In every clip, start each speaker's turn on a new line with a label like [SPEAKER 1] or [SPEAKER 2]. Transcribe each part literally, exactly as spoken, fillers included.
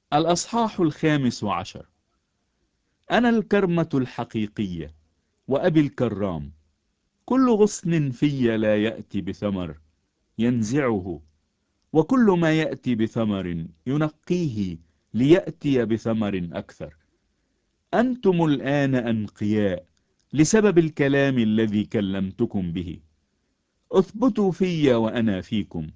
[SPEAKER 1] الأصحاح الخامس عشر. أنا الكرمة الحقيقية وأبي الكرام. كل غصن في لا يأتي بثمر ينزعه، وكل ما يأتي بثمر ينقيه ليأتي بثمر أكثر. أنتم الآن أنقياء لسبب الكلام الذي كلمتكم به. اثبتوا في وأنا فيكم.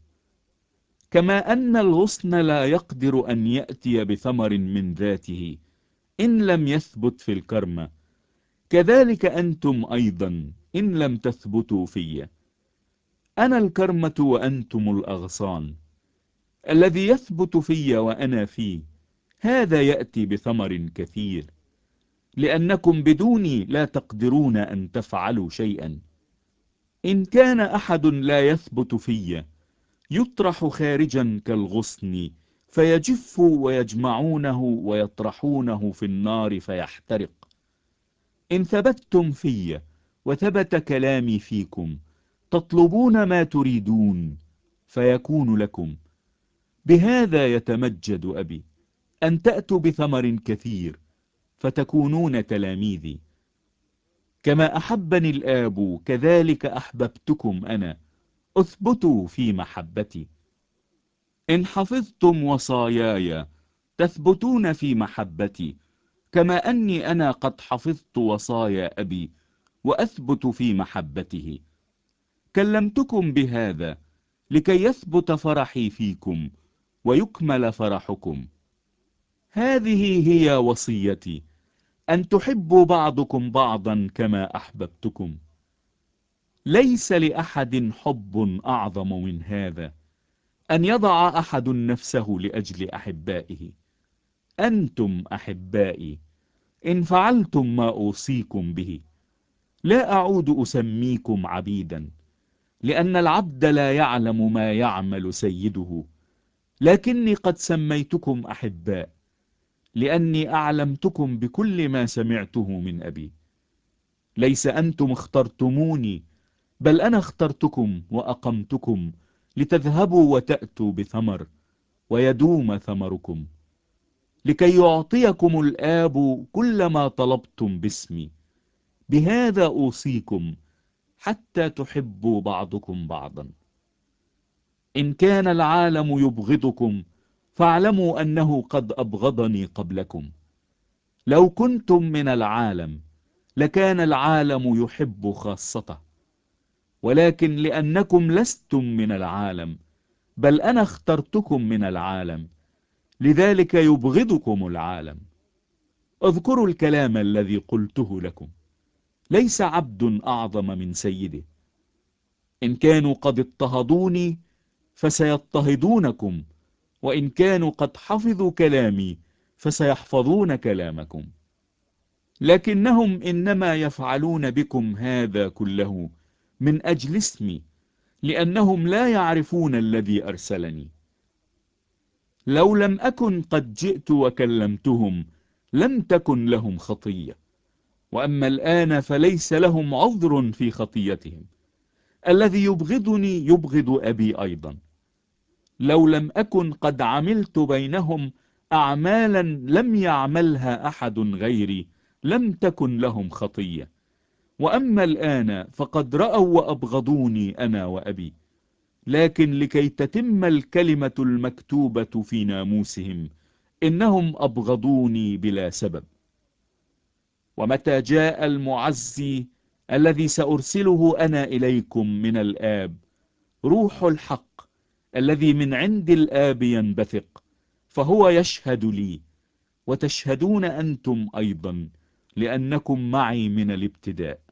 [SPEAKER 1] كما أن الغصن لا يقدر أن يأتي بثمر من ذاته إن لم يثبت في الكرمة، كذلك أنتم أيضا إن لم تثبتوا في. أنا الكرمة وأنتم الأغصان. الذي يثبت في وأنا فيه هذا يأتي بثمر كثير، لأنكم بدوني لا تقدرون أن تفعلوا شيئا. إن كان أحد لا يثبت في يطرح خارجا كالغصن فيجف، ويجمعونه ويطرحونه في النار فيحترق. إن ثبتتم في وثبت كلامي فيكم تطلبون ما تريدون فيكون لكم. بهذا يتمجد أبي، أن تأتوا بثمر كثير فتكونون تلاميذي. كما أحبني الآب كذلك أحببتكم أنا، اثبتوا في محبتي. إن حفظتم وصاياي تثبتون في محبتي، كما أني أنا قد حفظت وصايا أبي وأثبت في محبته. كلمتكم بهذا لكي يثبت فرحي فيكم ويكمل فرحكم. هذه هي وصيتي، أن تحبوا بعضكم بعضا كما أحببتكم. ليس لأحد حب أعظم من هذا، أن يضع أحد نفسه لأجل أحبائه. أنتم أحبائي إن فعلتم ما أوصيكم به. لا أعود أسميكم عبيدا، لأن العبد لا يعلم ما يعمل سيده، لكني قد سميتكم أحباء، لأني أعلمتكم بكل ما سمعته من أبي. ليس أنتم اخترتموني، بل أنا اخترتكم وأقمتكم لتذهبوا وتأتوا بثمر ويدوم ثمركم، لكي يعطيكم الآب كل ما طلبتم باسمي. بهذا أوصيكم، حتى تحبوا بعضكم بعضا. إن كان العالم يبغضكم فاعلموا أنه قد أبغضني قبلكم. لو كنتم من العالم لكان العالم يحب خاصته، ولكن لأنكم لستم من العالم بل أنا اخترتكم من العالم، لذلك يبغضكم العالم. اذكروا الكلام الذي قلته لكم، ليس عبد أعظم من سيده. إن كانوا قد اضطهدوني فسيضطهدونكم، وإن كانوا قد حفظوا كلامي فسيحفظون كلامكم. لكنهم إنما يفعلون بكم هذا كله من أجل اسمي، لأنهم لا يعرفون الذي أرسلني. لو لم أكن قد جئت وكلمتهم لم تكن لهم خطية، وأما الآن فليس لهم عذر في خطيتهم. الذي يبغضني يبغض أبي أيضا. لو لم أكن قد عملت بينهم أعمالا لم يعملها أحد غيري لم تكن لهم خطية. وأما الآن فقد رأوا وأبغضوني أنا وأبي، لكن لكي تتم الكلمة المكتوبة في ناموسهم إنهم أبغضوني بلا سبب. ومتى جاء المعزي الذي سأرسله أنا إليكم من الآب، روح الحق الذي من عند الآب ينبثق، فهو يشهد لي، وتشهدون أنتم أيضا لأنكم معي من الابتداء.